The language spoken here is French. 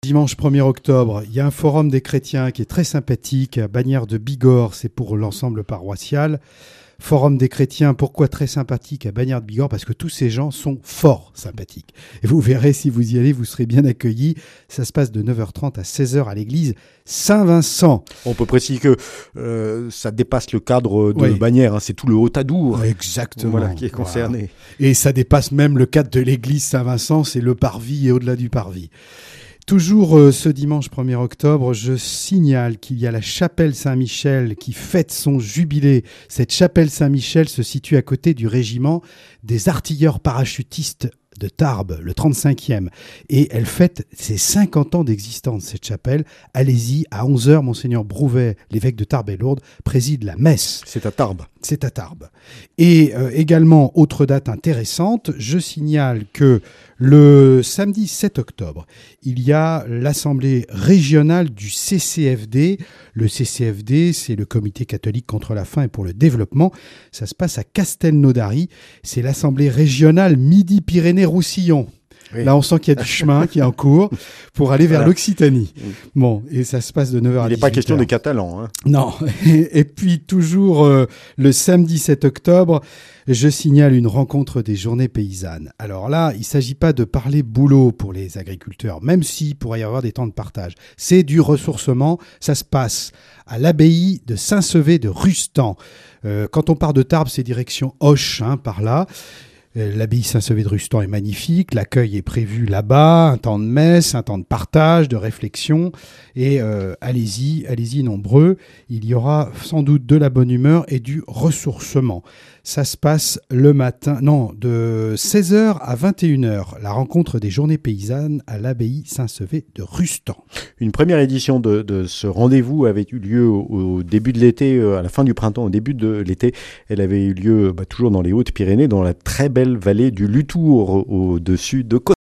Dimanche 1er octobre, il y a un forum des chrétiens qui est très sympathique à Bagnères de Bigorre, c'est pour l'ensemble paroissial. Forum des chrétiens, pourquoi très sympathique à Bagnères de Bigorre? Parce que tous ces gens sont fort sympathiques. Et vous verrez, si vous y allez, vous serez bien accueillis. Ça se passe de 9h30 à 16h à l'église Saint-Vincent. On peut préciser que ça dépasse le cadre de Bagnères, hein, c'est tout le Haut-Adour qui est concerné. Voilà. Et ça dépasse même le cadre de l'église Saint-Vincent, c'est le parvis et au-delà du parvis. Toujours ce dimanche 1er octobre, je signale qu'il y a la chapelle Saint-Michel qui fête son jubilé. Cette chapelle Saint-Michel se situe à côté du régiment des artilleurs parachutistes de Tarbes, le 35e. Et elle fête ses 50 ans d'existence, cette chapelle. Allez-y, à 11h, Monseigneur Brouvet, l'évêque de Tarbes et Lourdes, préside la messe. C'est à Tarbes. C'est à Tarbes. Et également, autre date intéressante, je signale que le samedi 7 octobre, il y a l'assemblée régionale du CCFD. Le CCFD, c'est le Comité catholique contre la faim et pour le développement. Ça se passe à Castelnaudary. C'est l'assemblée régionale Midi-Pyrénées-Roussillon. Oui. Là, on sent qu'il y a du chemin qui est en cours pour aller vers l'Occitanie. Bon, et ça se passe de 9h à 18h. Il n'est pas question des Catalans. Hein. Non. Et puis, toujours le samedi 7 octobre, je signale une rencontre des journées paysannes. Alors là, il ne s'agit pas de parler boulot pour les agriculteurs, même s'il pourrait y avoir des temps de partage. C'est du ressourcement. Ça se passe à l'abbaye de Saint-Sevé de Rustan. Quand on part de Tarbes, c'est direction Auch, par là. L'abbaye Saint-Sevé de Rustan est magnifique, l'accueil est prévu là-bas, un temps de messe, un temps de partage, de réflexion, et allez-y nombreux, il y aura sans doute de la bonne humeur et du ressourcement. Ça se passe le matin, de 16h à 21h, la rencontre des journées paysannes à l'abbaye Saint-Sevé de Rustan. Une première édition de ce rendez-vous avait eu lieu au début de l'été, à la fin du printemps, au début de l'été. Elle avait eu lieu toujours dans les Hautes-Pyrénées, dans la très belle vallée du Lutour, au-dessus de Côte.